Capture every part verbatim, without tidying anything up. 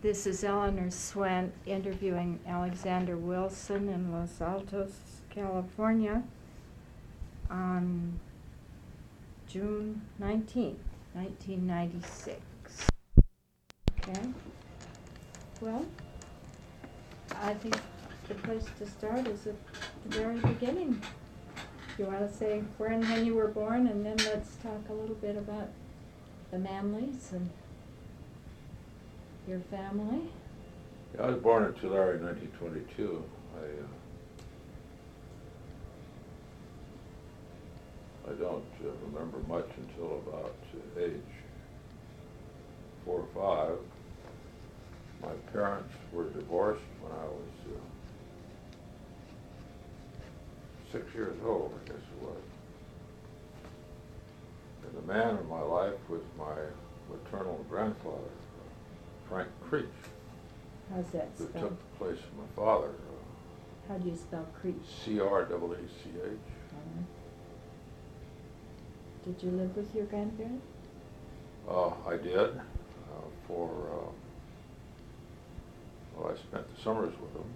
This is Eleanor Swent interviewing Alexander Wilson in Los Altos, California on June nineteenth, nineteen ninety-six. Okay. Well, I think the place to start is at the very beginning. You want to say where and when you were born, and then let's talk a little bit about the Manleys and your family. Yeah, I was born in Tulare in nineteen twenty-two. I uh, I don't uh, remember much until about uh, age four or five. My parents were divorced when I was uh, six years old, I guess it was. And the man in my life was my maternal grandfather, Frank Creech, How's that who spelled? took the place of my father. Uh, How do you spell Creech? C R E E C H. Uh-huh. Did you live with your grandparents? Uh, I did uh, for, uh, well, I spent the summers with them.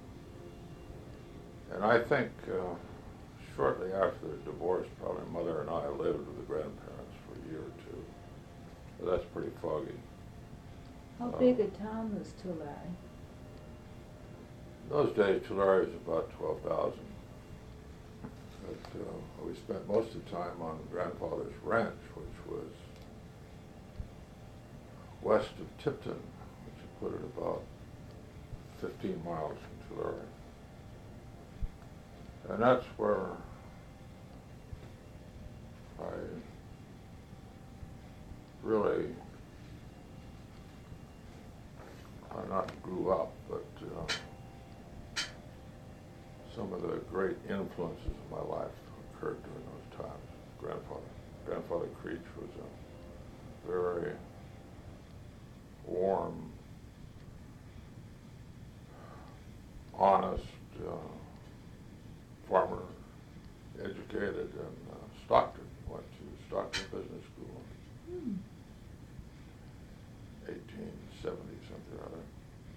And I think uh, shortly after the divorce, probably mother and I lived with the grandparents for a year or two. But that's pretty foggy. How Uh, big a town was Tulare? In those days, Tulare was about twelve thousand. But uh, we spent most of the time on grandfather's ranch, which was west of Tipton, which would put it about fifteen miles from Tulare. And that's where I really, I not grew up, but uh, some of the great influences of my life occurred during those times. Grandfather, Grandfather Creech was a very warm, honest uh, farmer, educated in uh, Stockton. Went to Stockton Business School in Hmm. eighteen seventy something or other.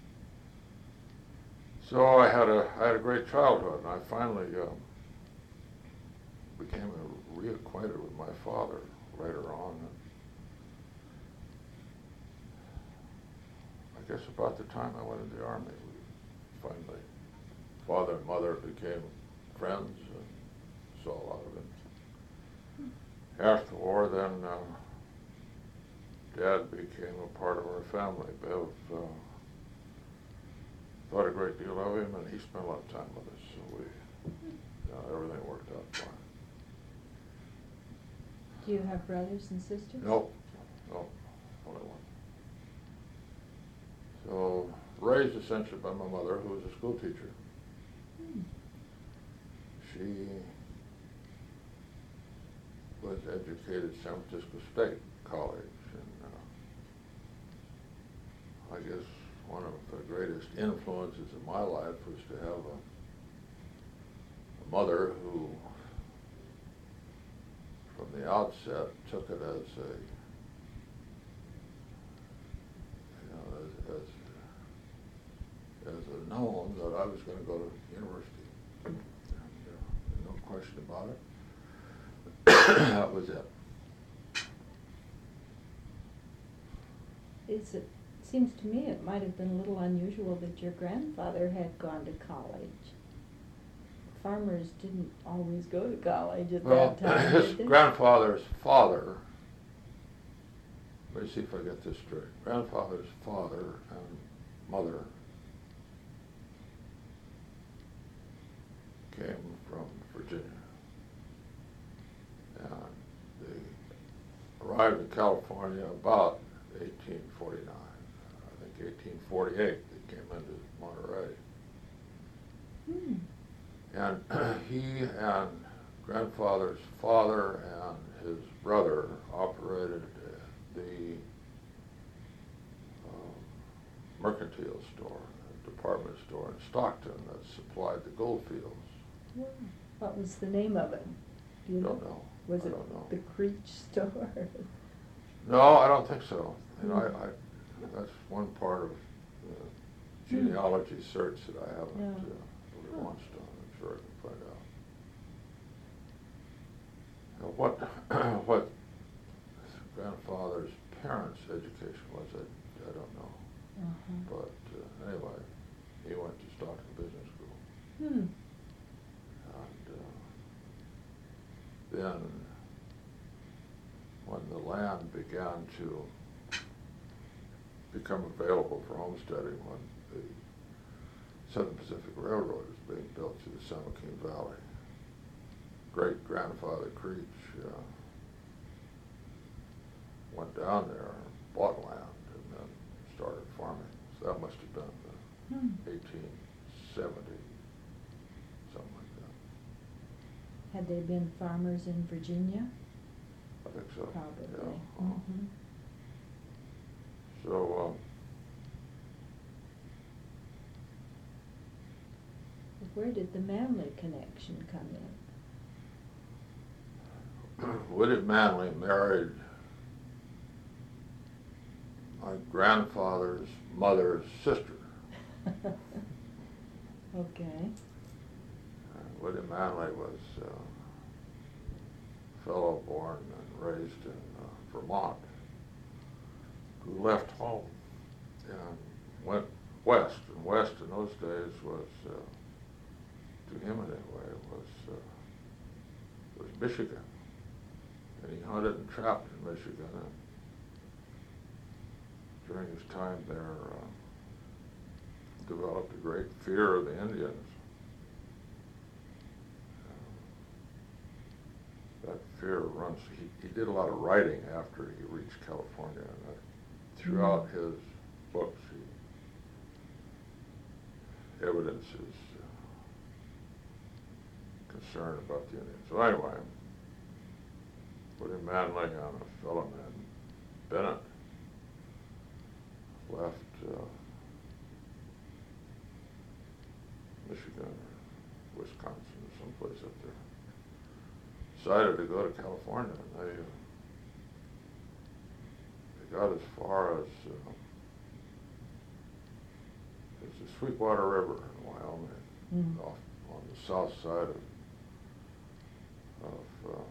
So I had a I had a great childhood, and I finally um, became a, reacquainted with my father later on. And I guess about the time I went into the Army, we finally, father and mother became friends and saw a lot of him. After the war, then uh, Dad became a part of our family. Bev uh, thought a great deal of him, and he spent a lot of time with us, so we, uh, everything worked out fine. Do you have brothers and sisters? No, no, only one. So, raised essentially by my mother, who was a school teacher. Hmm. She was educated at San Francisco State College, and uh, I guess one of the greatest influences in my life was to have a, a mother who, from the outset, took it as a, you know, as, as, as a known that I was going to go to university. And, uh, no question about it. That was it. Is it, seems to me it might have been a little unusual that your grandfather had gone to college. Farmers didn't always go to college at Well, that time, his did they? grandfather's father, let me see if I get this straight. Grandfather's father and mother came from Virginia. And they arrived in California about eighteen forty-nine. I think eighteen forty-eight they came into Monterey. Hmm. And he and grandfather's father and his brother operated the um, mercantile store, a department store in Stockton that supplied the gold fields. Yeah. What was the name of it? Do you Don't know? know. Was I it don't know. the Creech store? No, I don't think so. You know, Hmm. I, I, that's one part of uh, genealogy search that I haven't Yeah. uh, really Huh. launched on. I'm sure I can find out. Now, what what grandfather's parents' education was, I, I don't know. Uh-huh. But uh, anyway, he went to Stockton Business School. Hmm. And uh, then when the land began to become available for homesteading, when the Southern Pacific Railroad was being built through the San Joaquin Valley, great-grandfather Creech uh, went down there and bought land and then started farming. So that must have been uh, Hmm. eighteen seventy, something like that. Had they been farmers in Virginia? I think so. Probably. Yeah. uh, Mhm. So, um, Where did the Manley connection come in? William Manley married my grandfather's mother's sister. Okay. And William Manley was uh, a fellow born and raised in uh, Vermont who left home and went west. And west in those days was, uh, to him anyway, was uh, was Michigan. And he hunted and trapped in Michigan. And during his time there, uh, developed a great fear of the Indians. Uh, that fear runs, he, he did a lot of writing after he reached California. And uh, throughout his books, he evidences uh, concern about the Indians. So anyway, William Manley and a fellow named Bennett left uh, Michigan or Wisconsin or someplace up there, decided to go to California, and they, uh, they got as far as, uh, as the Sweetwater River in Wyoming, Mm. off on the south side of, of uh,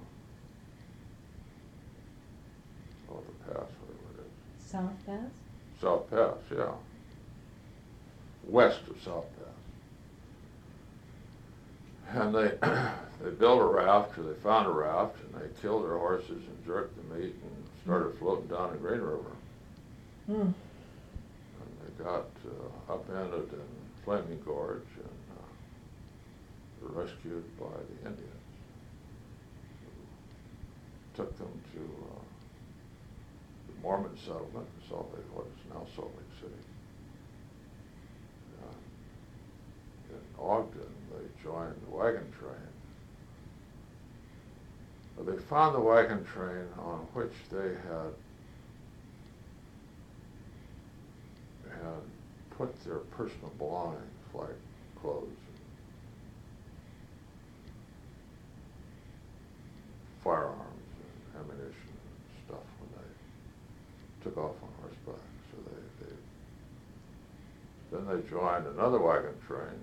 oh, the pass, whatever it is. South Pass? South Pass, yeah. West of South Pass. And they they built a raft, or they found a raft, and they killed their horses and jerked the meat and started floating down the Green River. Hmm. And they got uh, upended in Flaming Gorge and uh, were rescued by the Indians, who took them to uh, the Mormon settlement in Salt Lake, what is now Salt Lake City. Uh, in Ogden, they joined the wagon train. But they found the wagon train on which they had had put their personal belongings, like clothes, firearms and ammunition and stuff, when they took off on horseback. So they, they then they joined another wagon train,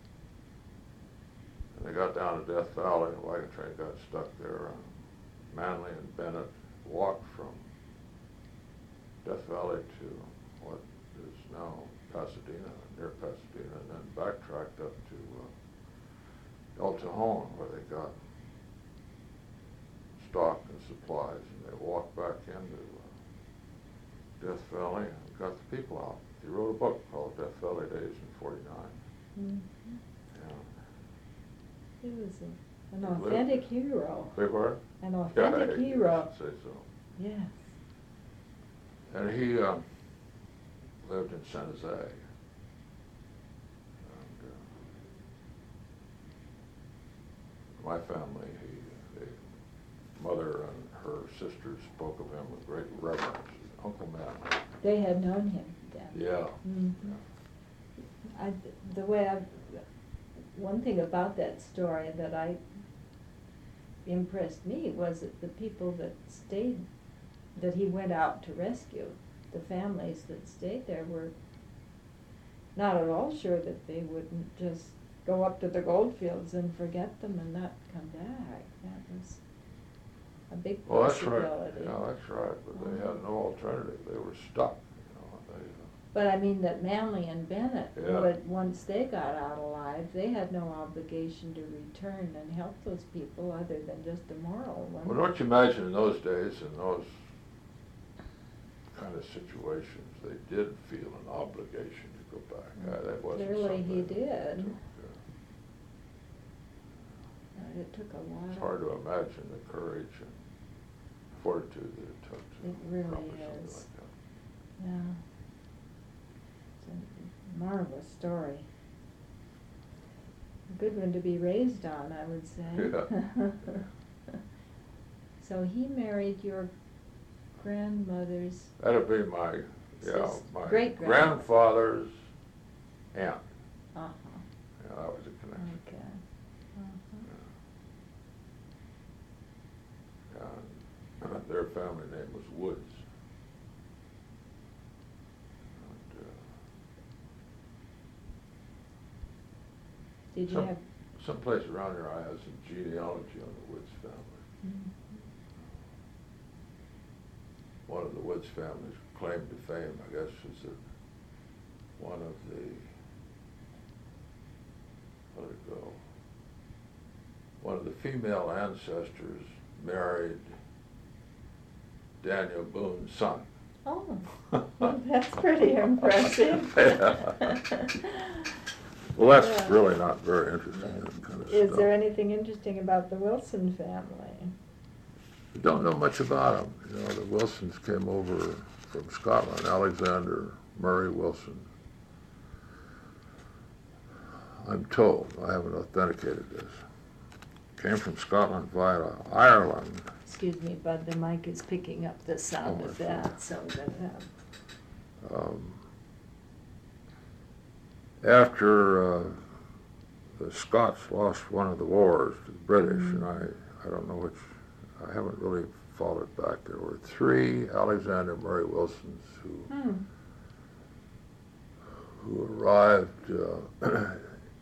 and they got down to Death Valley. The wagon train got stuck there, and Manley and Bennett walked from Death Valley to what is now Pasadena, near Pasadena, and then backtracked up to uh, El Cajon, where they got stock and supplies, and they walked back into uh, Death Valley and got the people out. He wrote a book called Death Valley Days in forty-nine. Mm-hmm. Yeah. He was a, an He lived- authentic hero. Big word? An Yeah, authentic I hero. should say so. Yes. And he um, lived in San Jose. And, uh, my family, he, the mother and her sisters spoke of him with great reverence. Uncle Manley. They had known him then. Yeah. Mhm. Yeah. I, the way I, one thing about that story that I impressed me was that the people that stayed, that he went out to rescue, the families that stayed there were not at all sure that they wouldn't just go up to the gold fields and forget them and not come back. That was a big Well, that's right, possibility. yeah, that's right, but they had no alternative, they were stuck, you know, they, uh, But I mean that Manley and Bennett Yeah. would, once they got out alive, they had no obligation to return and help those people other than just a moral one. well, don't you imagine in those days, in those kind of situations, they did feel an obligation to go back. Uh, that wasn't Clearly he something that did. took, uh, Uh, It took a lot It's of. hard to imagine the courage and fortitude that it took to It really accomplish something is. like that. Yeah. It's a marvelous story. A good one to be raised on, I would say. Yeah. So he married your grandmother's, That'd be my, yeah, Sis- my great-grandmother. grandfather's aunt. uh-huh, Yeah, that was a connection. okay. Uh-huh. Yeah. And their family name was Woods. And, uh, Did you Some- have? Someplace around here I have some genealogy on the Woods family. Mhm. One of the Woods family's claim to fame, I guess, is that one of the, how did it go? One of the female ancestors married Daniel Boone's son. Oh, well, that's pretty impressive. Well, that's Yeah. really not very interesting, that kind of Is stuff. there anything interesting about the Wilson family? We don't know much about them. You know, the Wilsons came over from Scotland, Alexander Murray Wilson. I'm told, I haven't authenticated this, came from Scotland via Ireland. Excuse me, Bud, the mic is picking up the sound Oh, of I see. that, so that, uh, Um, after uh, the Scots lost one of the wars to the British, Mhm. and I, I don't know which, I haven't really followed back. There were three Alexander Murray Wilsons who hmm, who arrived uh,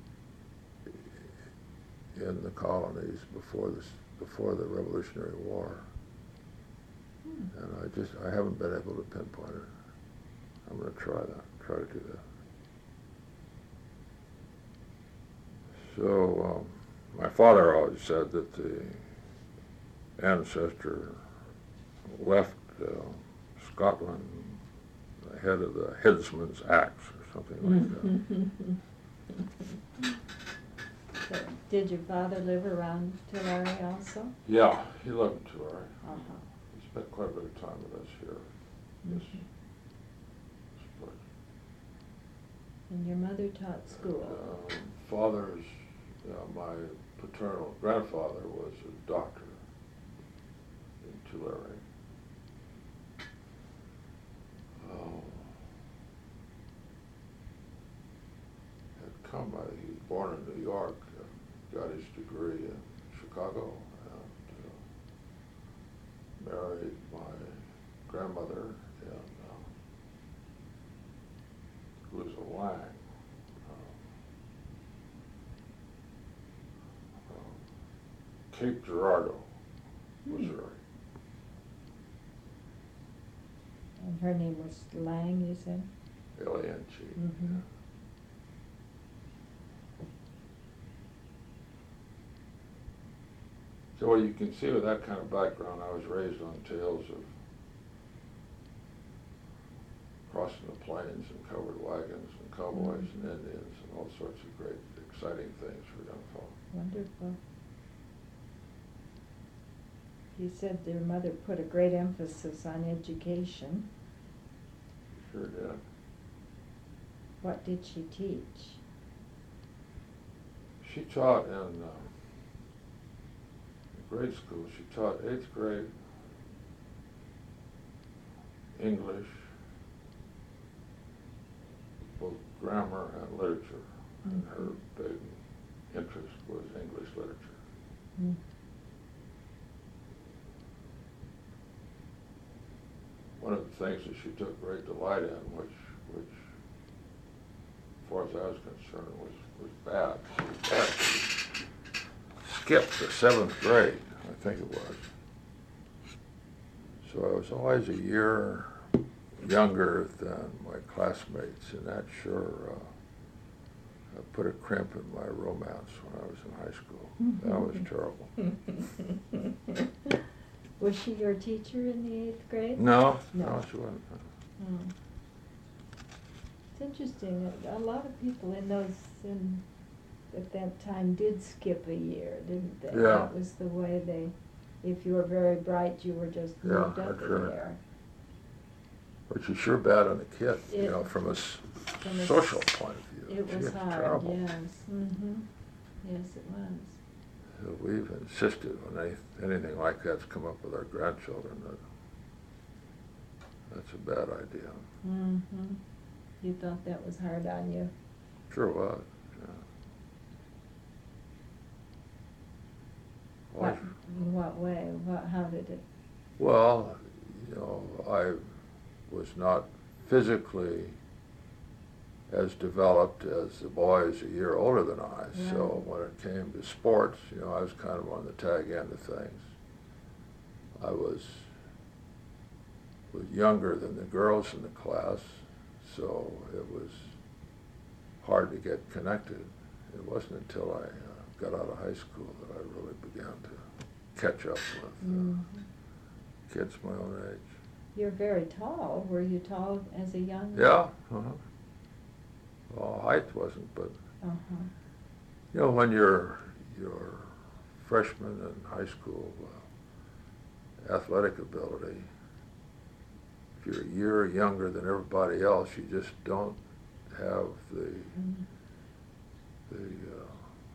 in the colonies before this before the Revolutionary War, hmm. and I just I haven't been able to pinpoint it. I'm going to try that. Try to do that. So um, my father always said that the ancestor left uh, Scotland ahead of the headsman's axe or something like that. So, did your father live around Tulare also? Yeah, he lived in Tulare. Uh-huh. He spent quite a bit of time with us here. This, Mhm. this place. And your mother taught school? Um, father's, yeah, my paternal grandfather was a doctor in Tulare. Oh. Had come, uh, he was born in New York, uh, got his degree in Chicago, and uh, married my grandmother, and uh, who was a Lang. Cape Girardeau, Missouri. And her name was Lang, you said? L A N G. Mhm. So well, you can see with that kind of background, I was raised on tales of crossing the plains and covered wagons and cowboys Mhm. and Indians and all sorts of great, exciting things for young folk. Wonderful. You said your mother put a great emphasis on education. Sure did. What did she teach? She taught in uh, grade school. She taught eighth grade English, both grammar and literature, and her Mhm. big interest was English literature. Mm. One of the things that she took great delight in, which which far as I was concerned, was, was bad. She actually skipped the seventh grade, I think it was. So I was always a year younger than my classmates, and that sure uh, put a crimp in my romance when I was in high school. That was terrible. Was she your teacher in the eighth grade? No, No, no, she wasn't. Oh. It's interesting, a lot of people in those, in, at that time did skip a year, didn't they? Yeah. That was the way they, if you were very bright, you were just Yeah, moved up that's a right. year. Which is sure bad on the kid, you It- know, from a s- from a s- social point of view. It Gee, was it's hard, terrible. yes, mm-hmm, yes, it was. So we've insisted when any, anything like that's come up with our grandchildren that that's a bad idea. Mm-hmm. You thought that was hard on you? Sure was, yeah. What, Always- in what way? What, how did it? Well, you know, I was not physically as developed as the boys a year older than I. So Right. when it came to sports, you know, I was kind of on the tag end of things. I was was younger than the girls in the class, so it was hard to get connected. It wasn't until I uh, got out of high school that I really began to catch up with uh, Mhm. kids my own age. You're very tall. Were you tall as a young? Yeah. Uh-huh. Well, height wasn't, but Uh-huh. you know, when you're you're freshman in high school, uh, athletic ability, if you're a year younger than everybody else, you just don't have the Mm. the uh,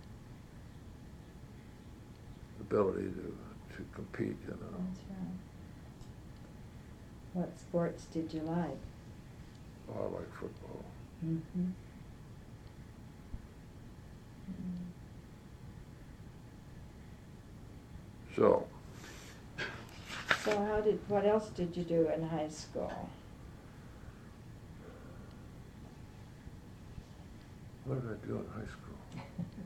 ability to to compete. You know. That's right. What sports did you like? Oh, I like football. Mm-hmm. So, So how did, what else did you do in high school? what did I do in high school?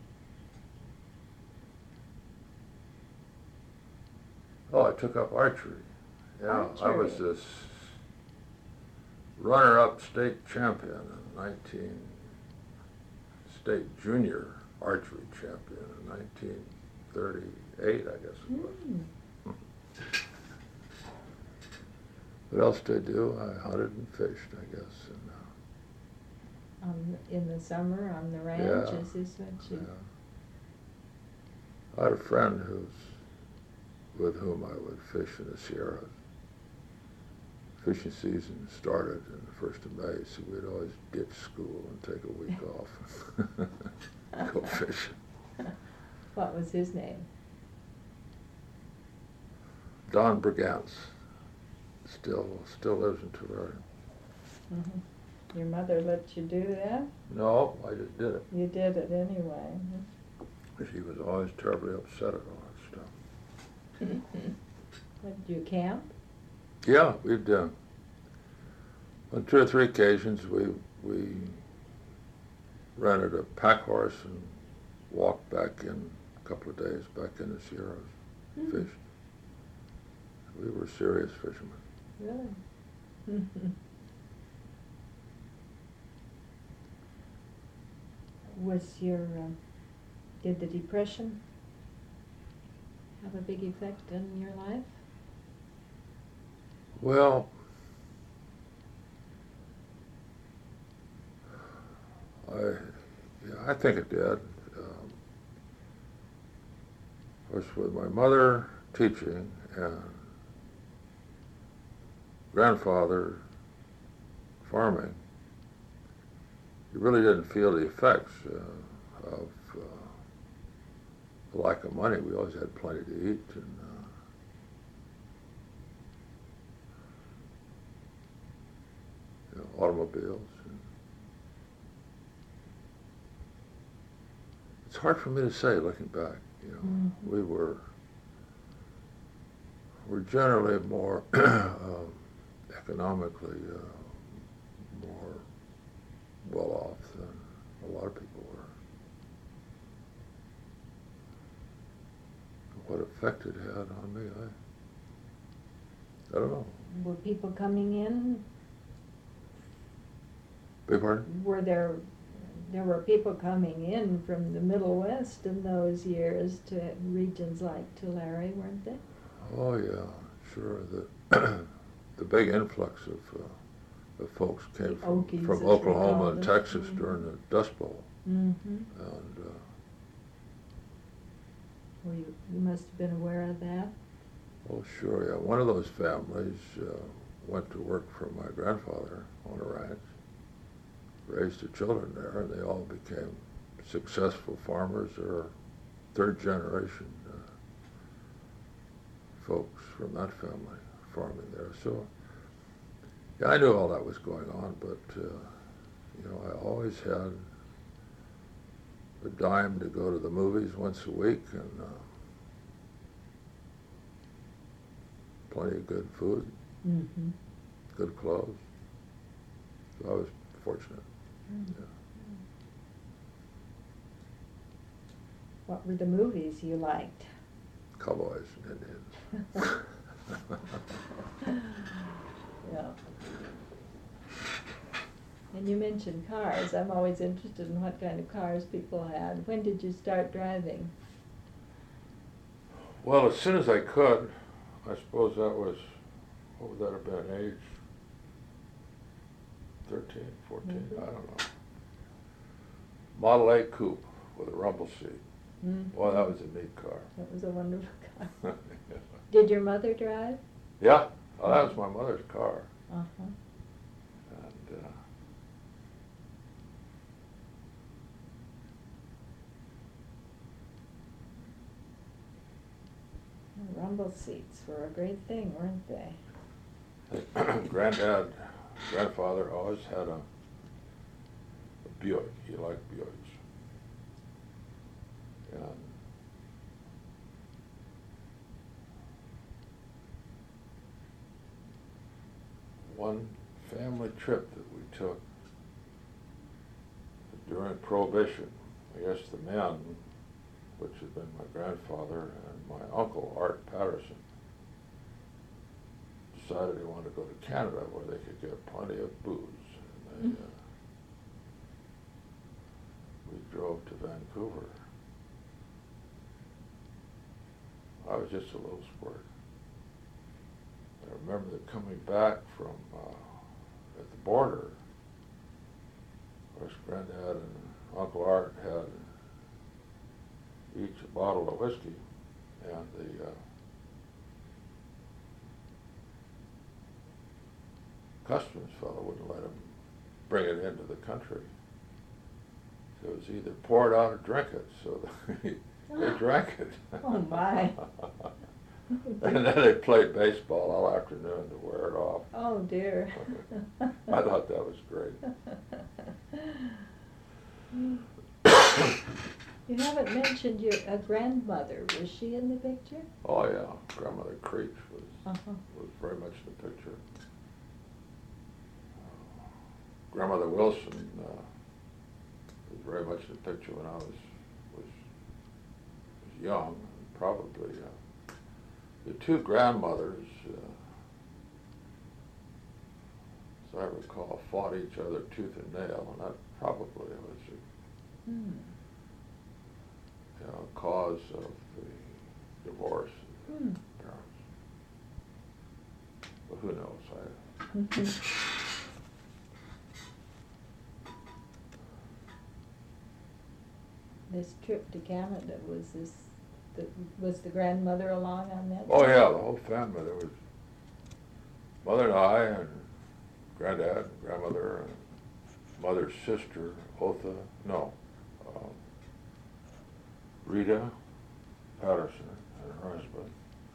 Oh, I took up archery. Yeah, I was Archery. this runner-up state champion in nineteen, state junior archery champion in nineteen thirty-eight, I guess it was. Mm. What else did I do? I hunted and fished, I guess. And, uh, On, in the summer on the ranch, Yeah. is this what yeah. you? I had a friend who's with whom I would fish in the Sierras. Fishing season started in the first of May, so we'd always ditch school and take a week off and go fishing. What was his name? Don Brigance still still lives in Terraria. Mm-hmm. Your mother let you do that? No, I just did it. You did it anyway. She was always terribly upset at all that stuff. What, did you camp? Yeah, we've done. On two or three occasions, we we rented a pack horse and walked back in a couple of days back in the Sierras, Mm. fished. We were serious fishermen. Really? Mhm. Was your, um, did the Depression have a big effect on your life? Well, I, yeah, I think it did. Um, of course, with my mother teaching and grandfather farming, you really didn't feel the effects uh, of uh, the lack of money. We always had plenty to eat, and uh, you know, automobiles. And it's hard for me to say, looking back. You know, Mhm. we were we're generally more um, economically uh, more well off than A lot of people were. What effect it had on me, I, I don't know. Were people coming in? Beg pardon? Were there, there were people coming in from the Middle West in those years to regions like Tulare, weren't there? Oh yeah, sure. The the big influx of uh, of folks came The from, Okies, from as we Oklahoma call and them. Texas Mhm. during the Dust Bowl, Mm-hmm. and uh, Well, you, you must have been aware of that. oh sure, yeah. One of those families uh, went to work for my grandfather on a ranch, raised their children there, and they all became successful farmers or third generation uh, folks from that family farming there. So yeah, I knew all that was going on, but uh, you know, I always had a dime to go to the movies once a week, and uh, plenty of good food, Mm-hmm. good clothes. So I was fortunate. Mm. Yeah. What were the movies you liked? Cowboys and Indians. Yeah. And you mentioned cars. I'm always interested in what kind of cars people had. When did you start driving? Well, as soon as I could. I suppose that was, what would that have been, age thirteen, fourteen, Mhm. I don't know. Model A coupe with a rumble seat. Mm. Boy, that was a neat car. That was a wonderful car. Yeah. Did your mother drive? Yeah, well, that was my mother's car. Uh-huh. And uh, Rumble seats were a great thing, weren't they? Granddad, grandfather always had a, a Buick. He liked Buicks. And one family trip that we took during Prohibition, I guess the men, which had been my grandfather and my uncle, Art Patterson, decided they wanted to go to Canada where they could get plenty of booze. And they, Mm. uh, we drove to Vancouver. I was just a little sport. I remember that coming back from uh, at the border, of course, Granddad and Uncle Art had each a bottle of whiskey, and the uh, customs fellow wouldn't let him bring it into the country. So it was either pour it out or drink it. So they, they drank it. Oh, my. And then they played baseball all afternoon to wear it off. Oh, dear. I thought that was great. You haven't mentioned your a grandmother. Was she in the picture? Oh yeah, Grandmother Creech was Uh-huh. was very much in the picture. Uh, Grandmother Wilson uh, was very much in the picture when I was was, was young. Probably uh, the two grandmothers, uh, as I recall, fought each other tooth and nail, and that probably was a Hmm. you know, cause of the divorce of Hmm. the parents. But who knows? I, Mhm. This trip to Canada, was this, the, was the grandmother along on that? oh yeah, the whole family. There was mother and I, and granddad, and grandmother, and mother's sister, Otha. No, um, Rita Patterson and her husband.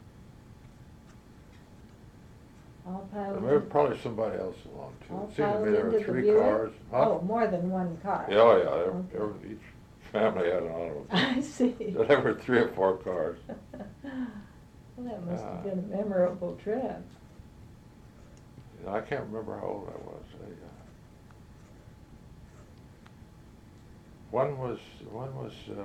All piled And there was in- probably somebody else along too. all It seemed to piled me there into were the three Buick? cars. Huh? Oh, more than one car. Yeah, oh yeah. There, Okay. there was, each family had an automobile. I see. So there were three or four cars. Well, that must have Uh, been a memorable trip. I can't remember how old I was. I, uh, One was, one was, uh,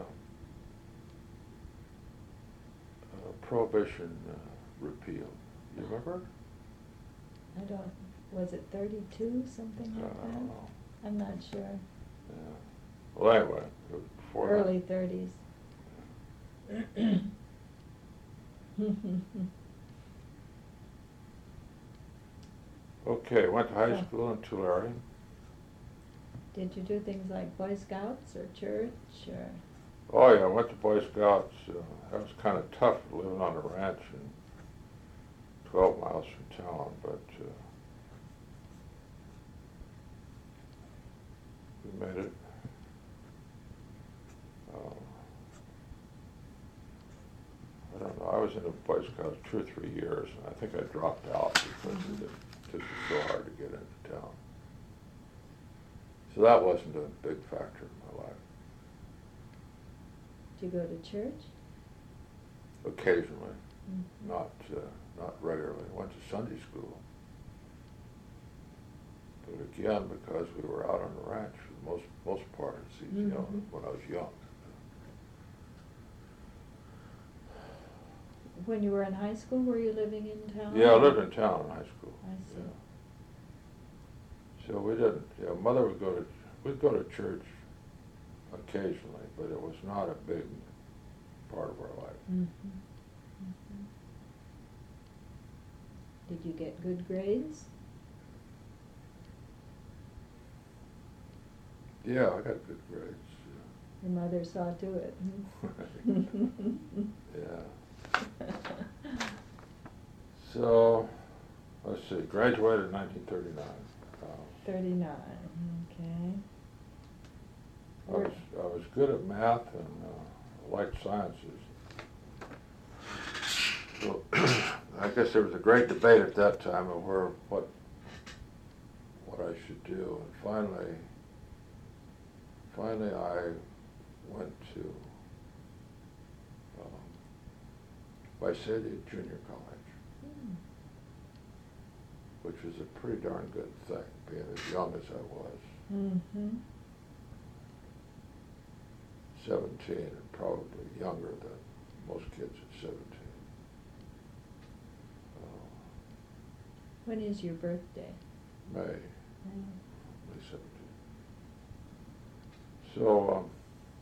uh, prohibition, uh, repealed. You remember? I don't, was it thirty-two, something Uh, like I that? don't know. I'm not sure. Yeah. Well, anyway, it was before that. Early thirties. Okay, went to high So- school in Tulare. Did you do things like Boy Scouts or church or? Oh yeah, I went to Boy Scouts. Uh, that was kind of tough living on a ranch and twelve miles from town, but uh, we made it. Uh, I don't know. I was in the Boy Scouts two or three years, and I think I dropped out because Mhm. it it just was so hard to get into town. So that wasn't a big factor in my life. Did you go to church? Occasionally, Mhm. not uh, not regularly. Went to Sunday school, but again, because we were out on the ranch for the most most part of the season, you know, Mhm. when I was young. When you were in high school, were you living in town? Yeah, I lived in town in high school. I see. Yeah. So we didn't. Yeah, Mother would go to we'd go to church occasionally, but it was not a big part of our life. Mhm. Mhm. Did you get good grades? Yeah, I got good grades. Your mother saw to it. Hmm? Yeah. So, let's see, graduated in nineteen thirty-nine. Uh, Thirty-nine, okay. I was, I was good at math and uh, liked sciences. So, I guess there was a great debate at that time of where, what, what I should do. And finally, finally I went to um, Visalia Junior College, Hmm. which was a pretty darn good thing, being as young as I was. Mm-hmm. seventeen, and probably younger than most kids at seventeen. Uh, When is your birthday? May, Mm. May seventeenth. So, um,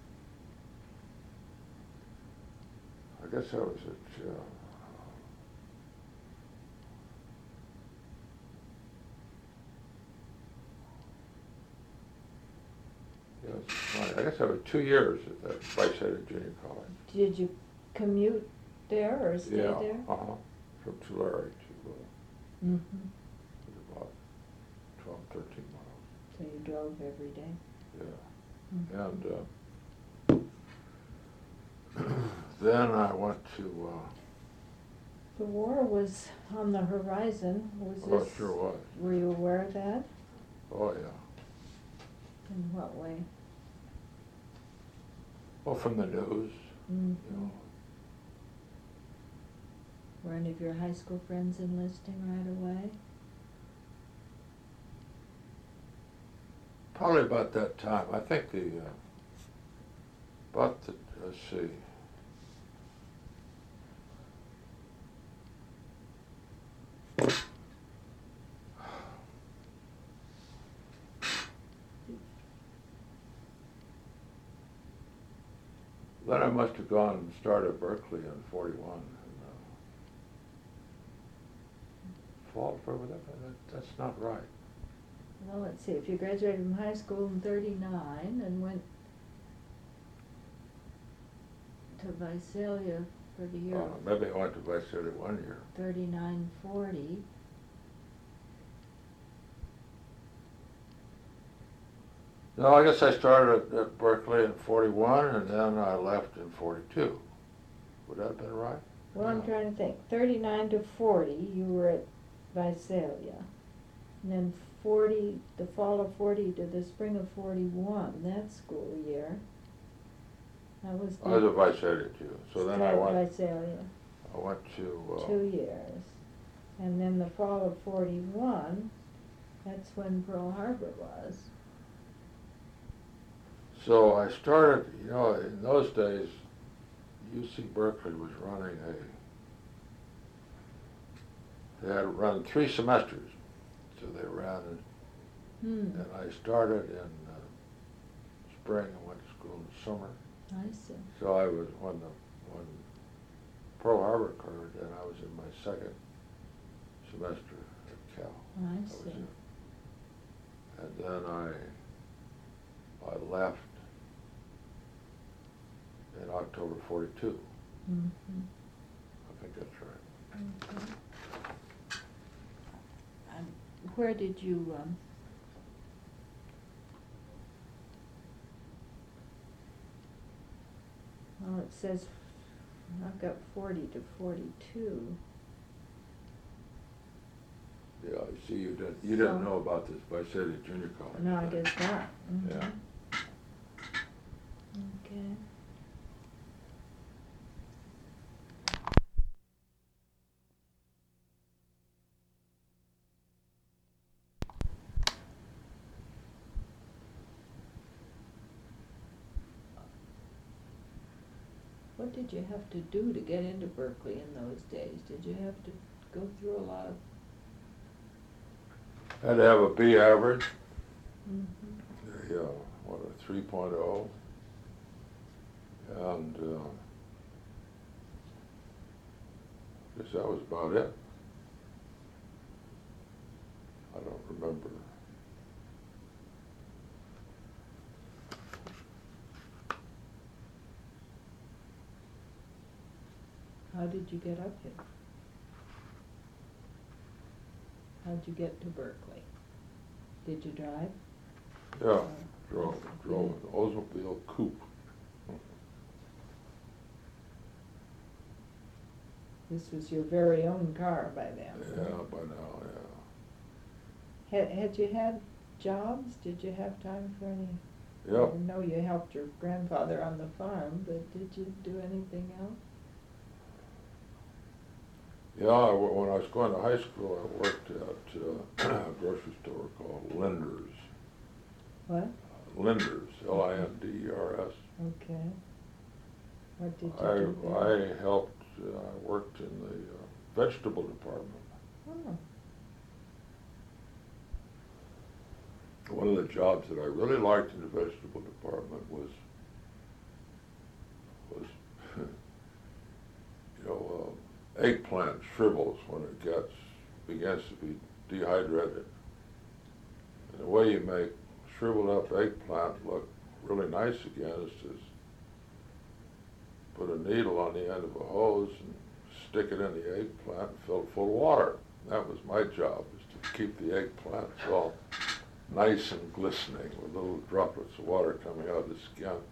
I guess I was at, uh, yeah, it's funny. I guess I was two years at that Visalia Junior College. Did you commute there or stay Yeah, there? uh-huh, from Tulare to, uh, Mm-hmm. was about twelve, thirteen miles, So you drove every day? yeah. Mhm. And, uh, then I went to, uh, The war was on the horizon. Was oh, it this? sure was. Were you aware of that? Oh, yeah. In what way? Well, from the news, Mm-hmm. you know. Were any of your high school friends enlisting right away? Probably about that time. I think the, uh, about the, let's see. Then I must have gone and started at Berkeley in forty-one. And, uh, fall for that, that, that's not right. Well, let's see, if you graduated from high school in thirty-nine and went to Visalia for the year Uh, maybe I went to Visalia one year. thirty-nine, forty. No, I guess I started at, at Berkeley in forty-one, and then I left in forty-two. Would that have been right? Well, I'm Yeah. trying to think, thirty-nine to forty, you were at Visalia. And then forty, the fall of forty to the spring of forty-one, that school year. That was. I was at Visalia too, so then I Still at went, Visalia, I went to, uh, two years. And then the fall of forty-one, that's when Pearl Harbor was. So I started, you know, in those days, U C Berkeley was running a, they had run three semesters. So they ran, Hmm. and I started in uh, spring and went to school in the summer. I see. So I was, when the, when Pearl Harbor occurred, and I was in my second semester at Cal. I was see. in- And then I, I left in October forty-two. Mm-hmm. I think that's right. Okay. Um, where did you, um, well, it says, I've got forty to forty-two. Yeah, you see, you didn't, you didn't So- know about this, but I said at junior college. No, I guess not. Mhm. Yeah. Okay. What did you have to do to get into Berkeley in those days? Did you have to go through a lot of? Had to have a B average, Mm-hmm. a, uh, what, a three point oh. And, uh, I guess that was about it. I don't remember. How did you get up here? How'd you get to Berkeley? Did you drive? Yeah, Or- drove, drove an Oldsmobile coupe. This was your very own car by then? Yeah, by now, yeah. Had, had you had jobs? Did you have time for any? Yep. I know you helped your grandfather on the farm, but did you do anything else? Yeah, I w- when I was going to high school, I worked at uh, a grocery store called Linder's. What? Linder's, L I N D E R S. Okay. What did you I, do there? I helped, uh, I worked in the uh, vegetable department. Oh, One of the jobs that I really liked in the vegetable department was, was, you know, uh, eggplant shrivels when it gets, begins to be dehydrated. And the way you make shriveled up eggplant look really nice again is to put a needle on the end of a hose and stick it in the eggplant and fill it full of water. That was my job, is to keep the eggplants all nice and glistening with little droplets of water coming out of the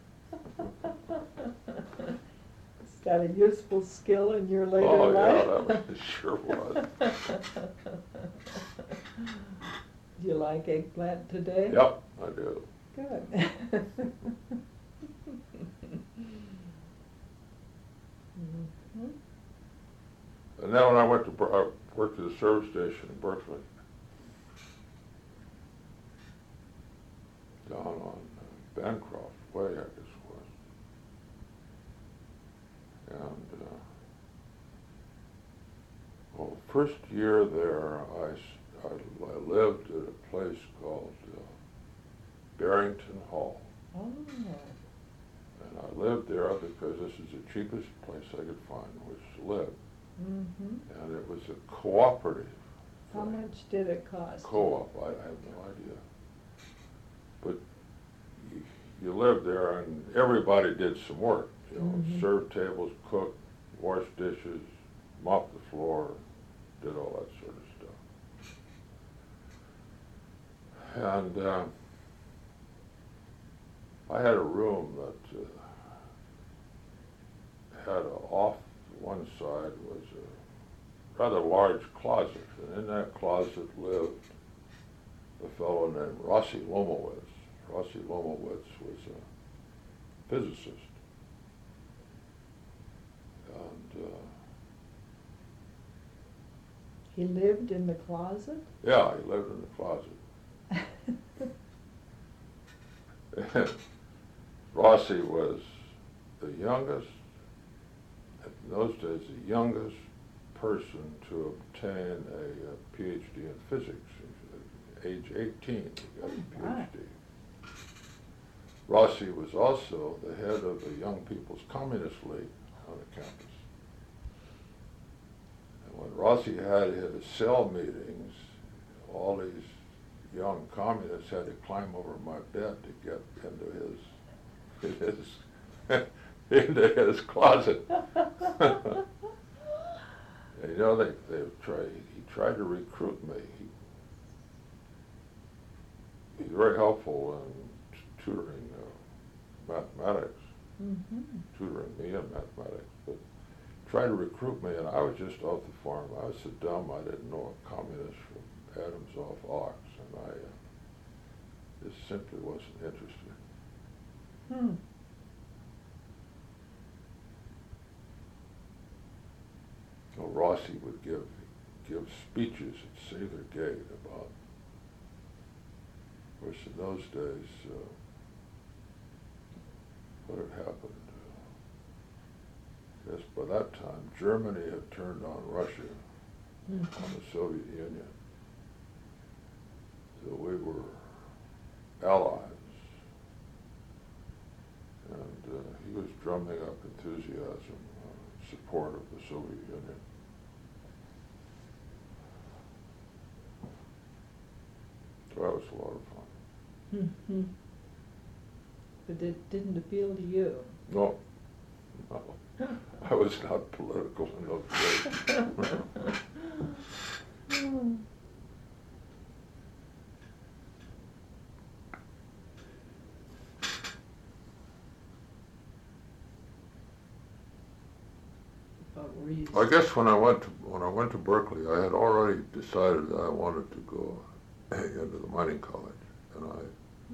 skin. Is that a useful skill in your later Oh, yeah, life? that was- sure was. Do you like eggplant today? Yep, I do. Good. Mhm. And then when I went to, Ber- I worked at a service station in Berkeley, down on uh, Bancroft Way, I guess it was. And, uh, well, first year there, I, s- I- I lived at a place called uh, Barrington Hall. Oh, And I lived there because this is the cheapest place I could find in which to live. mm-hmm. And it was a cooperative How thing. much did it cost? Co-op, I, I have no idea. But you, you lived there and everybody did some work, you know, Mhm. served tables, cooked, washed dishes, mopped the floor, did all that sort of stuff. And uh, I had a room that uh, had a, off one side was a rather large closet, and in that closet lived a fellow named Rossi Lomowitz. Rossi Lomowitz was a physicist. And, uh, He lived in the closet? yeah, he lived in the closet. Rossi was the youngest, in those days, the youngest person to obtain a, a P H D in physics. Age eighteen, he got a P H D. Rossi was also the head of the Young People's Communist League on the campus. And when Rossi had his cell meetings, all these young communists had to climb over my bed to get into his his into his closet. And, you know, they they tried. He tried to recruit me. He, he's very helpful in t- tutoring uh, mathematics, Mm-hmm. tutoring me in mathematics. But tried to recruit me, and I was just off the farm. I was so dumb I didn't know a communist from Adams off Ox, and I uh, just simply wasn't interested. Hmm. So Rossi would give give speeches at Sather Gate about, of course, in those days, uh, what had happened. Uh, yes, by that time, Germany had turned on Russia, Mm-hmm. on the Soviet Union. So we were allies. And uh, he was drumming up enthusiasm in support of the Soviet Union. So that was a lot of fun. Mm-hmm. But it didn't appeal to you. No, no. I was not political in those days. Hmm. What were you? I guess when I went to, when I went to Berkeley, I had already decided that I wanted to go into the mining college, and I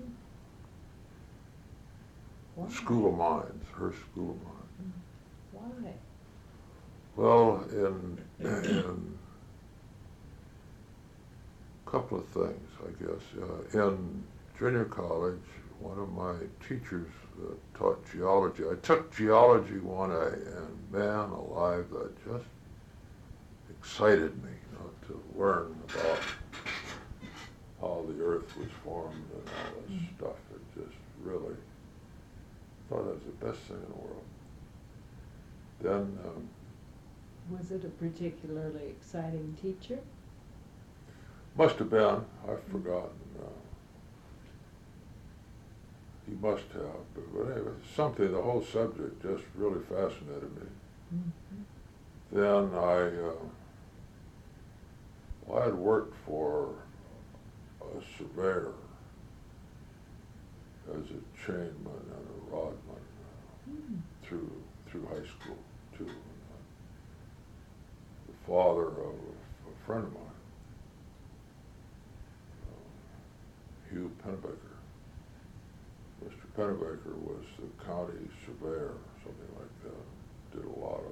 Why? School of Mines, her School of Mines. Why? Well, in in a couple of things, I guess. Uh, in junior college, one of my teachers uh, taught geology. I took geology one A, and man alive, that just excited me, you know, to learn about how the earth was formed and all this Mm. stuff. It just really, I thought that was the best thing in the world. Then, um, Was it a particularly exciting teacher? must have been, I've forgotten. Uh, he must have, but, but anyway, something, the whole subject just really fascinated me. Mm-hmm. Then I, uh, well, I had worked for a surveyor as a chainman and a rodman uh, Mm. through through high school too. And, uh, the father of a friend of mine, uh, Hugh Pennebaker. Mister Pennebaker was the county surveyor, something like that. Did a lot of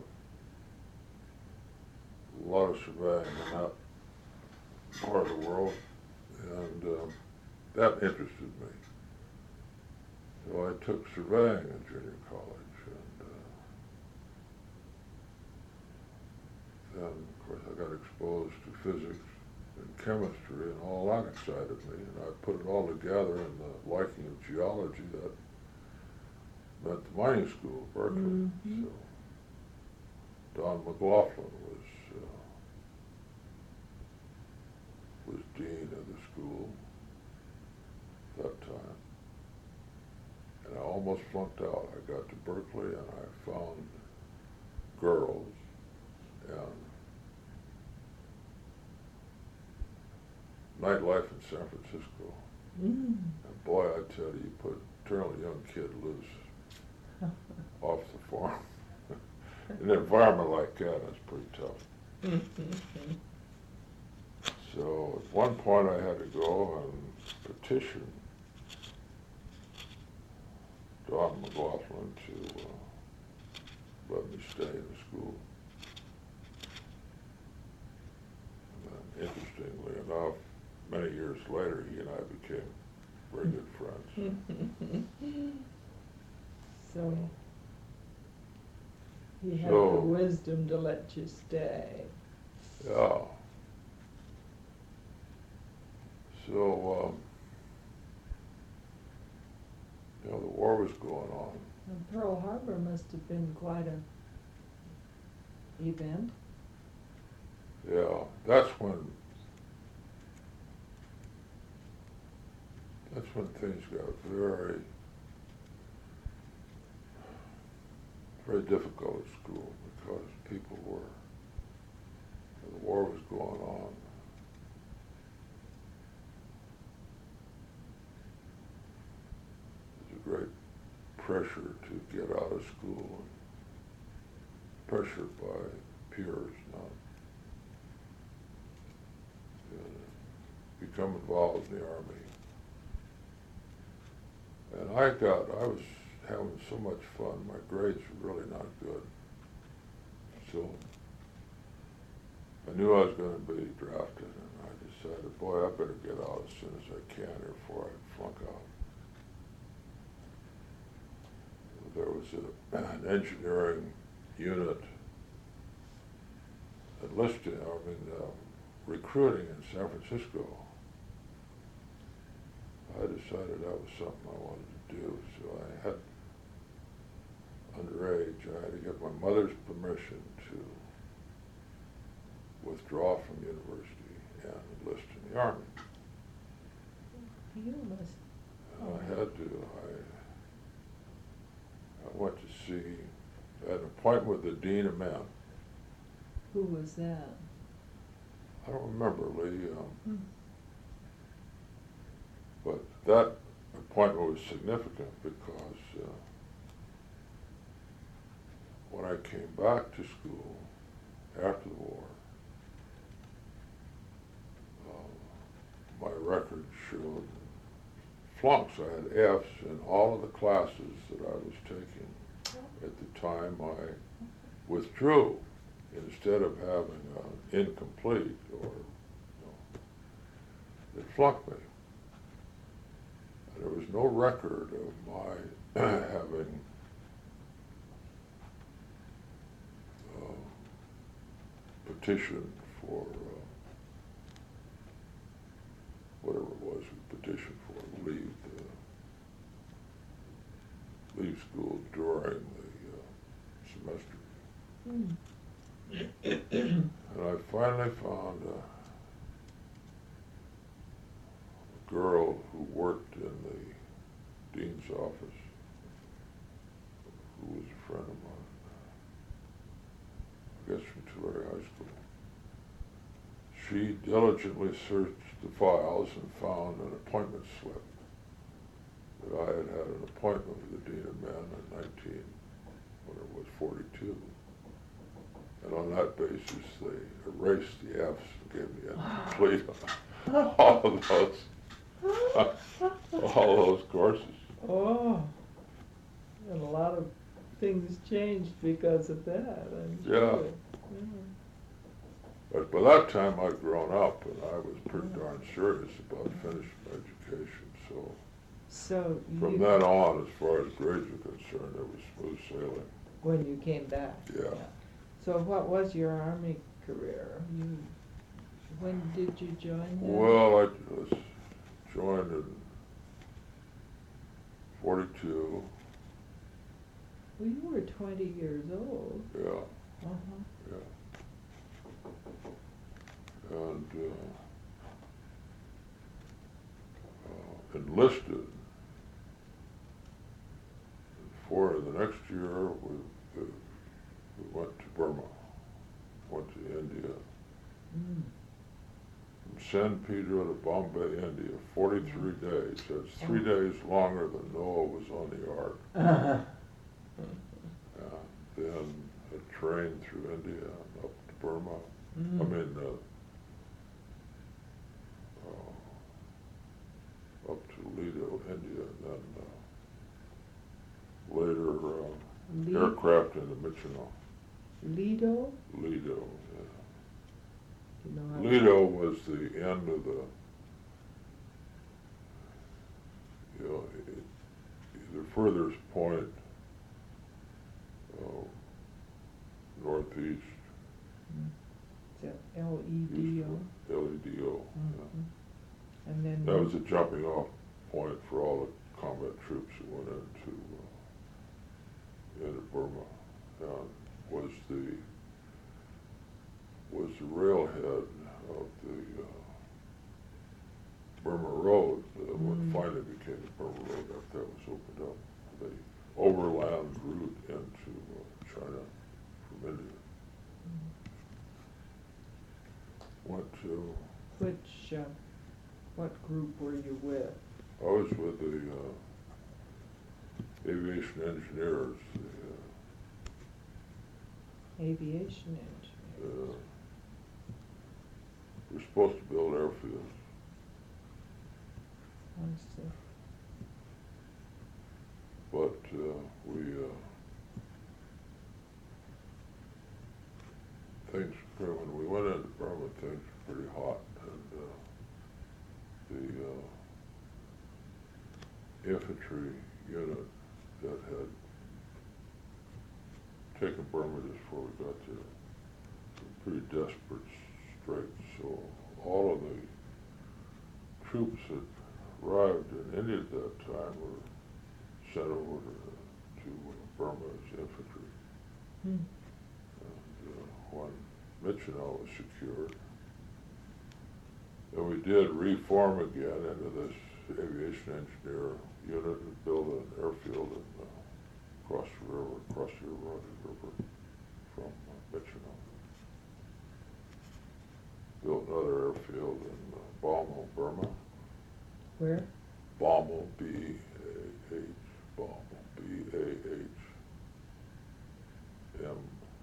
a lot of surveying in that part of the world, and um, that interested me. So I took surveying in junior college, and uh, then, of course, I got exposed to physics and chemistry, and all that excited me, and I put it all together in the liking of geology that meant the mining school of Berkeley. Mhm. So Don McLaughlin was uh, was dean of the school at that time. And I almost flunked out. I got to Berkeley and I found girls and nightlife in San Francisco. Mm. And boy, I tell you, you put turn a young kid loose off the farm. In an environment like that, that's pretty tough. So at one point I had to go and petition Don McLaughlin to uh, let me stay in the school. And then, interestingly enough, many years later, he and I became very good friends. wisdom to let you stay. Yeah. So, um, you know, the war was going on. And Pearl Harbor must have been quite a event. Yeah, that's when, that's when things got very, very difficult at school because people were, the war was going on. There's a great pressure to get out of school, and pressure by peers, not uh, become involved in the Army. And I got, I was having so much fun, my grades were really not good. So I knew I was going to be drafted, and I decided, boy, I better get out as soon as I can here before I flunk out. There was a, an engineering unit enlisting, I mean, uh, recruiting in San Francisco. I decided that was something I wanted to do, so I had, underage, I had to get my mother's permission to withdraw from university and enlist in the Army. You must. And I had to, I, I went to see, I had an appointment with the Dean of Men. Who was that? I don't remember, Lee, um, Hmm. but that appointment was significant because uh, when I came back to school after the war, uh, my record showed flunks. I had F's in all of the classes that I was taking. At the time, I withdrew instead of having an incomplete or, you know, they flunked me. And there was no record of my having uh, petitioned for uh, whatever it was we petitioned for, leave the, leave school during the uh, semester. Hmm. And I finally found a, a girl who worked in the dean's office, who was a friend of mine, I guess from Tulare High School. She diligently searched the files and found an appointment slip that I had had an appointment with the Dean of Men in nineteen, when it was forty-two. And on that basis, they erased the F's and gave me a complete on all of those, all those courses. Oh, and a lot of things changed because of that, I'm Yeah. sure. Yeah. But by that time, I'd grown up, and I was pretty darn serious about finishing my education. So So from you, then on, as far as grades were concerned, it was smooth sailing. when you came back? Yeah. So what was your Army career? You, when did you join them? Well, I was joined in forty-two. Well, you were twenty years old. Yeah, Uh-huh. yeah. And uh, uh, enlisted. For the next year, we, uh, we went to Burma, went to India. Mm. From San Pedro to Bombay, India, forty-three days. That's three days longer than Noah was on the ark. Uh-huh. Uh, then a train through India and up to Burma. Mm. I mean, uh, uh, up to Lido, India, and then uh, later uh, Li- aircraft into Michino. Lido? Lido, You know yeah. how Lido was the end of the, you know, it, the furthest point uh, northeast. Mm. Is that L E D O? L E D O, yeah. Mhm. And then. That was a jumping off point for all the combat troops that went into, uh, into Burma, and was the, was the railhead of the, uh, Burma Road, uh, what Mm. finally became the Burma Road after that was opened up. The overland route into uh, China from India. Went to, Which, uh, what group were you with? I was with the uh, aviation engineers, the, Aviation uh, engineers. uh, we're supposed to build airfields. I see. But uh, we, uh, things, when we went into Burma, things were pretty hot, and uh, the uh, infantry unit that had taken Burma just before we got there were pretty desperate straits. So all of the troops that arrived in India at that time were sent over to, to Burma as infantry. Hmm. And uh, when Michino was secured, then we did reform again into this aviation engineer unit and build an airfield in, uh, across the river, across the Irrawaddy River from uh, Michino. Built another airfield in uh, Bammo, Burma. Where? Bammo, B A H, Bammo, B A H M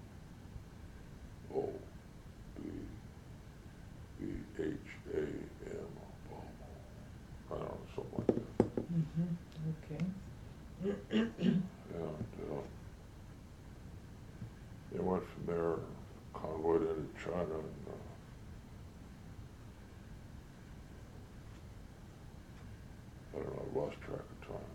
O B B H A M, Bammo. I don't know, something like that. Mm-hmm, okay. And uh, they went from there, convoyed into China, and uh, I don't know, I lost track of time.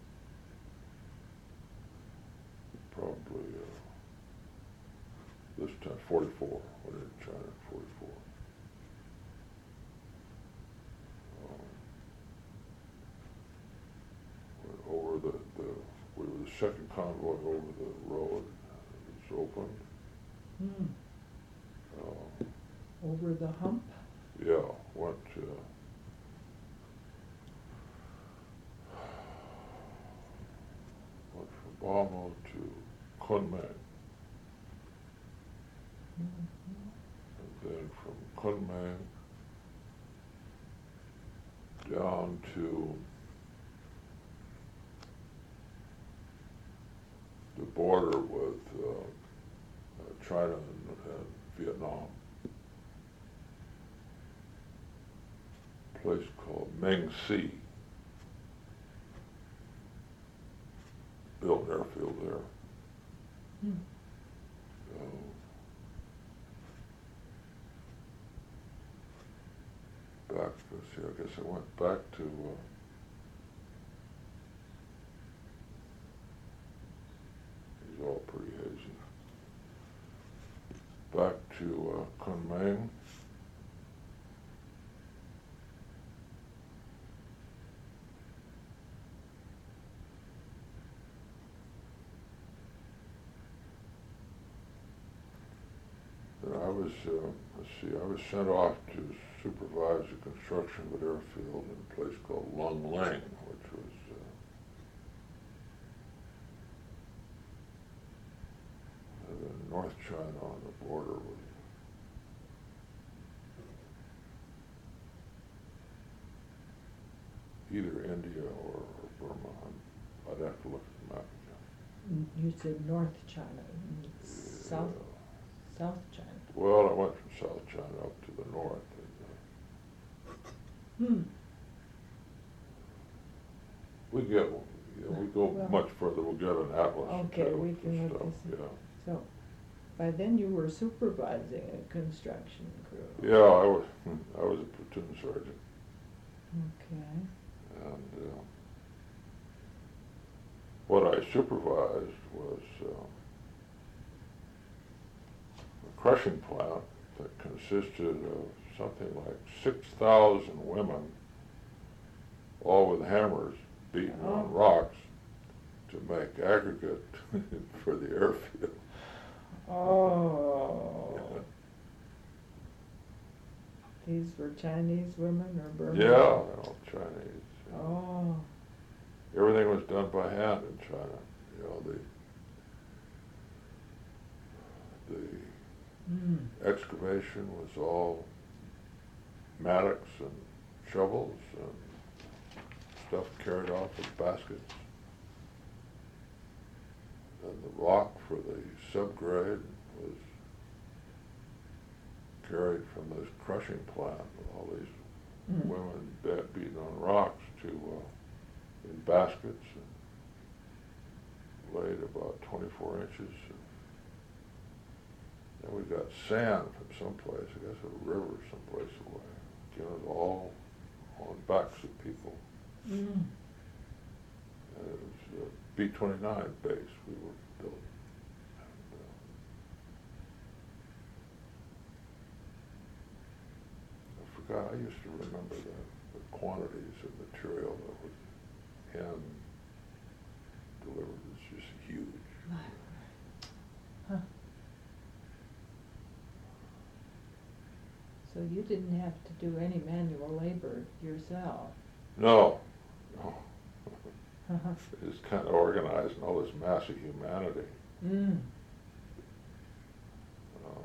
Probably uh, this time, forty-four, went into China in forty-four. Um, went over the, the, we were the second convoy over the road. It was opened. Hmm. Uh, Over the hump? yeah, went to, went from Bammo to Kunming, Mm-hmm. and then from Kunming down to the border with uh, uh, China and, and Vietnam. A place called Meng Si. Built an airfield there. Hmm. So back, let's see, I guess I went back to uh, these are all pretty hazy. Back to uh, Kunming. And I was, uh, let's see, I was sent off to supervise the construction of an airfield in a place called Lung Ling, which was uh, in North China on the border with either India or, or Burma. I'm, I'd have to look at the map again. You said North China, mm, South, Yeah. South China. Well, I went from South China up to the north. And, uh, Hmm. we get, you know, we go Well- much further, we'll get an atlas. and Okay, tell we us can and look stuff, this up. Yeah. So, by then you were supervising a construction crew. Yeah, I was, I was a platoon sergeant, Okay. and uh, what I supervised was uh, crushing plant that consisted of something like six thousand women, all with hammers beating Oh. on rocks to make aggregate for the airfield. Oh. Yeah. These were Chinese women or Burmese? Yeah, all Chinese. Oh. Everything was done by hand in China. You know, the the Mm. excavation was all mattocks and shovels and stuff carried off in baskets. And the rock for the subgrade was carried from this crushing plant with all these Mm. women be- beating on rocks to uh, in baskets and laid about twenty-four inches. Then we got sand from someplace, I guess a river someplace away. You know, it was all on backs of people. Mm. And it was a B twenty-nine base we were building. And, uh, I forgot, I used to remember the, the quantities of material that was hand delivered. It's just huge. Huh. So you didn't have to do any manual labor yourself? No, no. Uh-huh. It's kind of organized in all this mass of humanity. Mm. Uh,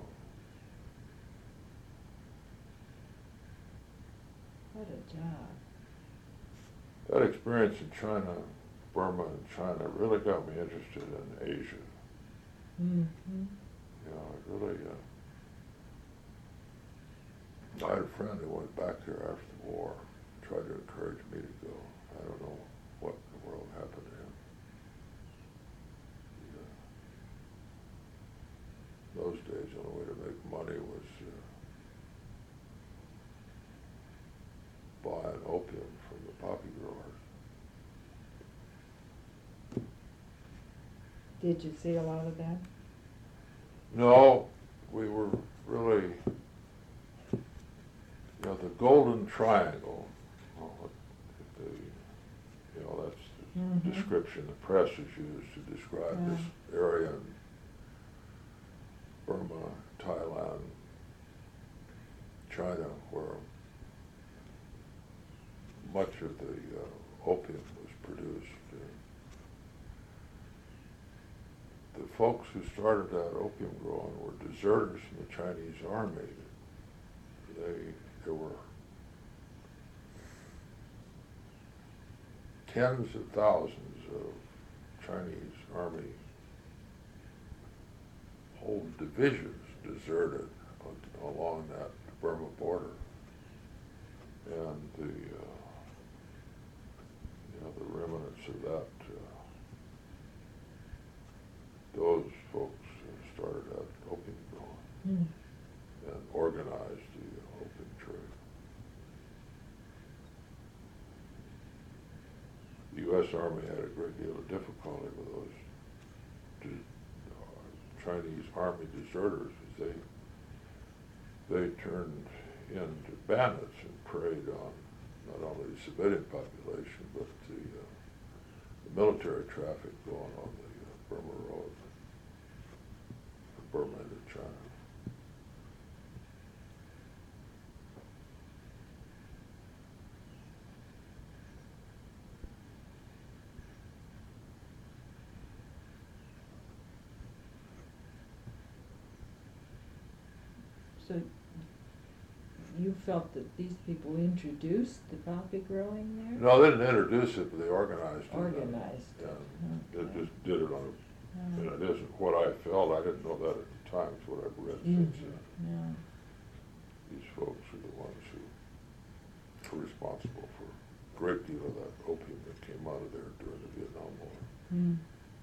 What a job. that experience in China, Burma and China really got me interested in Asia. Mm-hmm. You know, it really, uh, I had a friend who went back there after the war, tried to encourage me to go. I don't know what in the world happened to him. He, uh, those days, the only way to make money was uh, buying opium from the poppy growers. Did you see a lot of that? No, we were really, you know, the Golden Triangle, well, the, you know, that's the Mhm. description the press has used to describe Yeah. this area in Burma, Thailand, China, where much of the uh, opium was produced. Uh, the folks who started that opium growing were deserters from the Chinese army. They, there were tens of thousands of Chinese army whole divisions deserted a- along that Burma border. And the, uh, you know, the remnants of that, uh, those folks uh, started that opium growing Mm. and organized the uh, opium trade. The U S Army had a great deal of difficulty with those de- uh, Chinese army deserters as they they turned into bandits and preyed on not only the civilian population but the, uh, the military traffic going on the uh, Burma Road, from Burma into China. So you felt that these people introduced the poppy growing there? No, they didn't introduce it, but they organized it. Organized it. And they Okay. just did it on a, Uh, and it isn't what I felt, I didn't know that at the time, it's what I've read mm, since then. yeah. These folks are the ones who were responsible for a great deal of that opium that came out of there during the Vietnam War. Mm.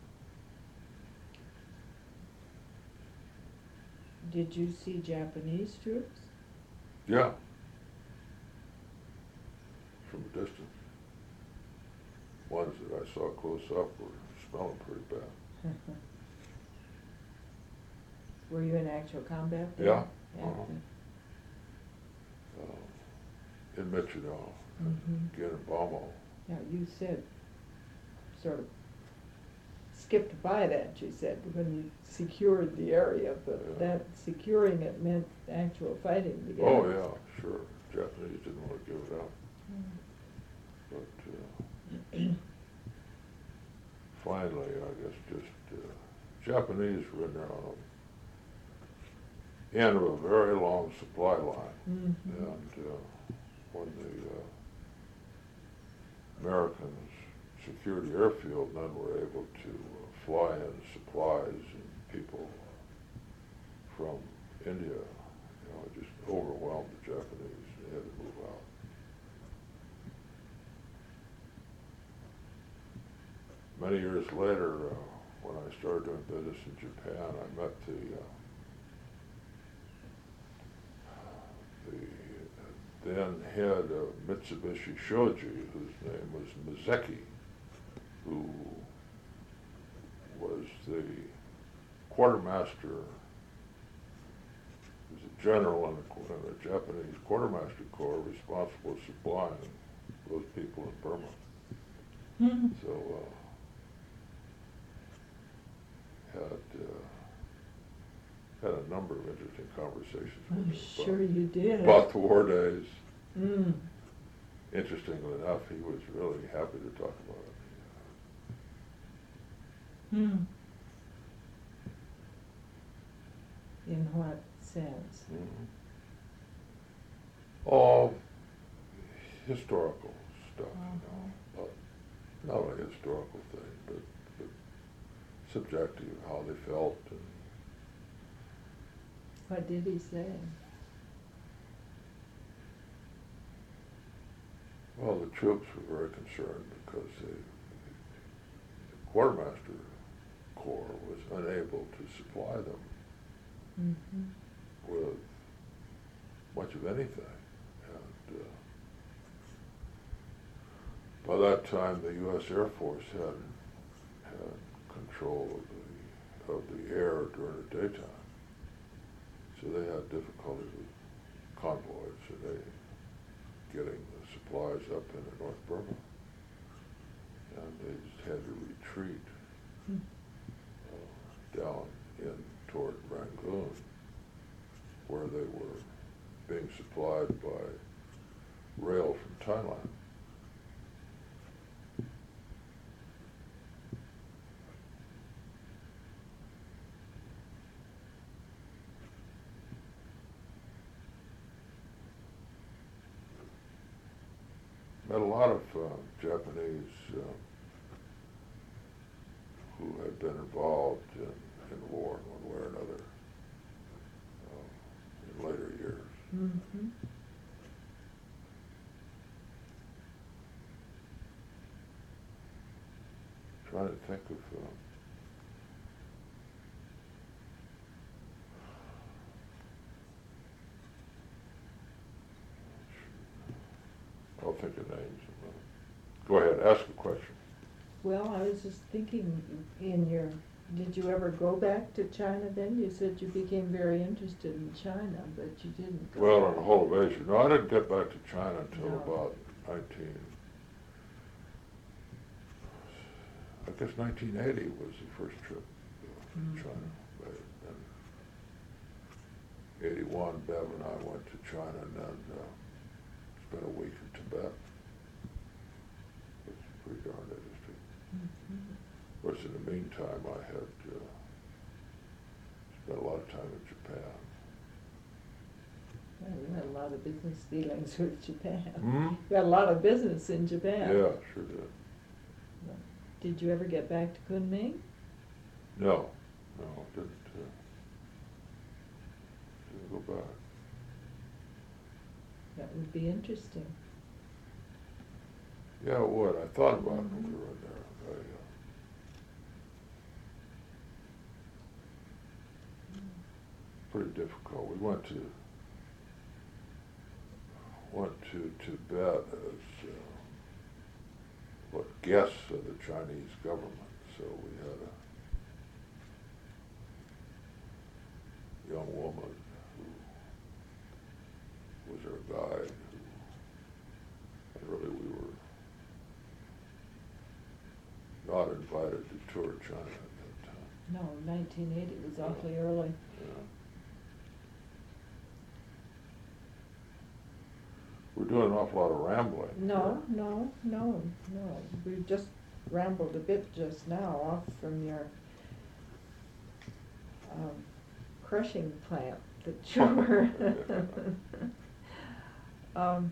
Did you see Japanese troops? Yeah. From a distance. Ones that I saw close up were smelling pretty bad. Were you in actual combat there? Yeah, Yeah. uh-huh. uh, in Michigan, Mhm. again in Bamo. Now, you said, sort of skipped by that, you said, when you secured the area, but Yeah. that securing it meant actual fighting began. Oh, yeah, sure. Japanese didn't want to give it up. Mm. But uh, finally, I guess just uh, Japanese were in there on the end of a very long supply line. Mhm. And uh, when the uh, Americans secured the airfield, then were able to uh, fly in supplies and people from India. You know, it just overwhelmed the Japanese. They had to move out. Many years later, uh, when I started doing business in Japan, I met the uh, the then head of Mitsubishi Shoji, whose name was Mizeki, who was the quartermaster, he was a general in the, in the Japanese quartermaster corps responsible for supplying those people in Burma. Mhm. So, uh, had uh, had a number of interesting conversations with I'm him sure about, you did. about the war days. Mm. Interestingly enough, he was really happy to talk about it. Mm. In what sense? Mm-hmm. All historical stuff, Uh-huh. you know, but not only historical things, but, but subjective, how they felt. And What did he say? well, the troops were very concerned because the, the quartermaster corps was unable to supply them Mm-hmm. with much of anything. And uh, by that time, the U S Air Force had had control of the of the air during the daytime, so they had difficulty with convoys and they getting the supplies up into North Burma, and they just had to retreat Mm. uh, down in toward Rangoon, where they were being supplied by rail from Thailand. Met a lot of uh, Japanese uh, who had been involved in, in war in one way or another uh, in later years. Mm-hmm. Trying to think of uh, I'll think of names in a minute. Go ahead, ask a question. Well, I was just thinking, in your, did you ever go back to China then? You said you became very interested in China, but you didn't go Well, back. on the whole of Asia. No, I didn't get back to China until No. about nineteen, I guess nineteen eighty was the first trip uh, to Mhm. China. But in eighty-one, Bev and I went to China and then uh, spent a week in Tibet. It's pretty darn interesting. Mhm. Of course, in the meantime, I had uh, spent a lot of time in Japan. Well, you had a lot of business dealings with Japan. Hmm? You had a lot of business in Japan. Yeah, sure did. Did you ever get back to Kunming? No, no, didn't, uh, didn't go back. That would be interesting. Yeah, it would. I thought about it when Mhm. we were in there. I, uh, pretty difficult. We went to went to Tibet as uh, what guests of the Chinese government. So we had a young woman who was her guide, who, and really we were not invited to tour China at that time. No, nineteen eighty was awfully early. Yeah. We're doing an awful lot of rambling. No, no, no, no. We just rambled a bit just now off from your um, crushing plant that you were. um,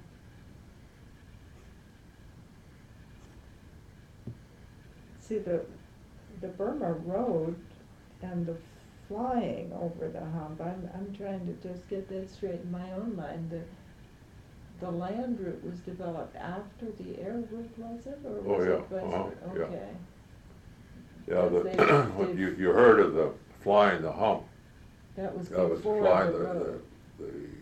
see, the the Burma Road and the flying over the hump, I'm, I'm trying to just get that straight in my own mind. The, the land route was developed after the air route, was it, or Oh, was yeah, it? Was uh-huh, it? yeah. Okay. Yeah, the, They- what they- you, you heard of the flying the hump. That was That was before flying the the, road. the,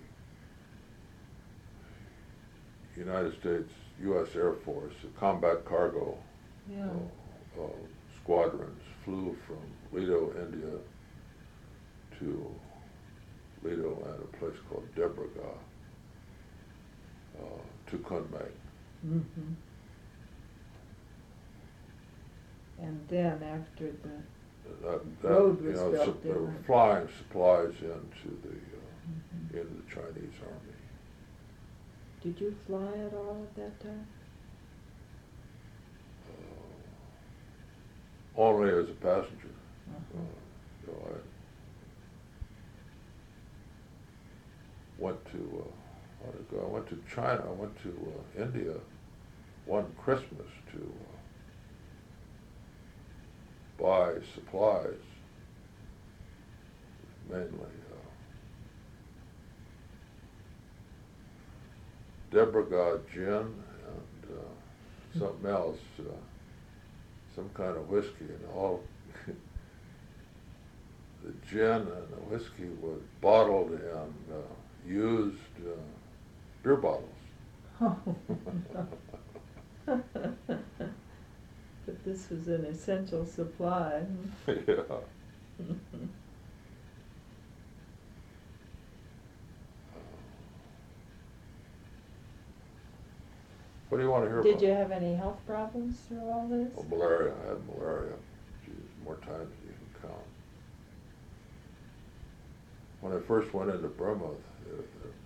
the United States U S Air Force, the combat cargo Yeah. uh, uh, squadrons flew from Lido, India to Lido and a place called Debraga uh, to Kunming. Mm-hmm. And then after the, And that, that, Road you was know, built, sup- they they were were- flying supplies into the uh, Mhm. into the Chinese army. Did you fly at all at that time? Uh, only as a passenger. Uh-huh. Uh, so I went to uh, how did I go? I went to China. I went to uh, India one Christmas to uh, buy supplies, mainly uh, Debraga gin and uh, something else, uh, some kind of whiskey, and all the gin and the whiskey was bottled in uh, used uh, beer bottles. But this was an essential supply. Yeah. What do you want to hear about? Did you have any health problems through all this? Oh, malaria. I had malaria. Geez, more times than you can count. When I first went into Burma, if,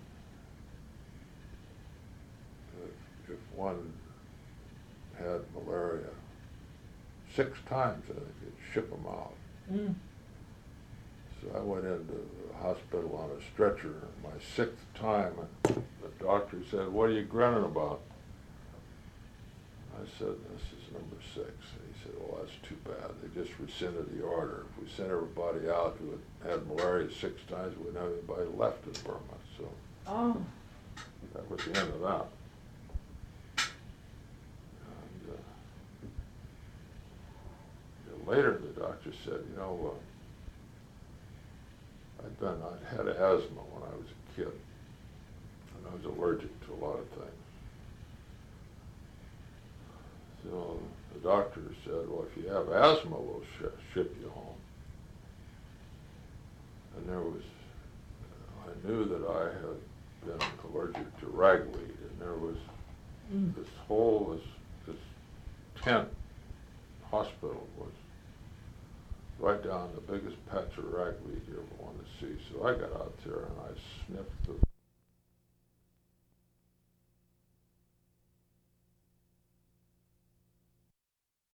if, if one had malaria, six times I think they'd ship them out. Mm. So I went into the hospital on a stretcher my sixth time, and the doctor said, "What are you grinning about?" I said, "This is number six." And he said, "Well, that's too bad. They just rescinded the order. If we sent everybody out who had had malaria six times, we wouldn't have anybody left in Burma." So Oh, that was the end of that. And, uh, you know, later, the doctor said, "You know, uh, I'd been, I'd had asthma when I was a kid, and I was allergic to a lot of things. So the doctor said, well, if you have asthma, we'll sh- ship you home." And there was, I knew that I had been allergic to ragweed, and there was mm. this whole, this, this tent hospital was right down the biggest patch of ragweed you ever want to see. So I got out there and I sniffed the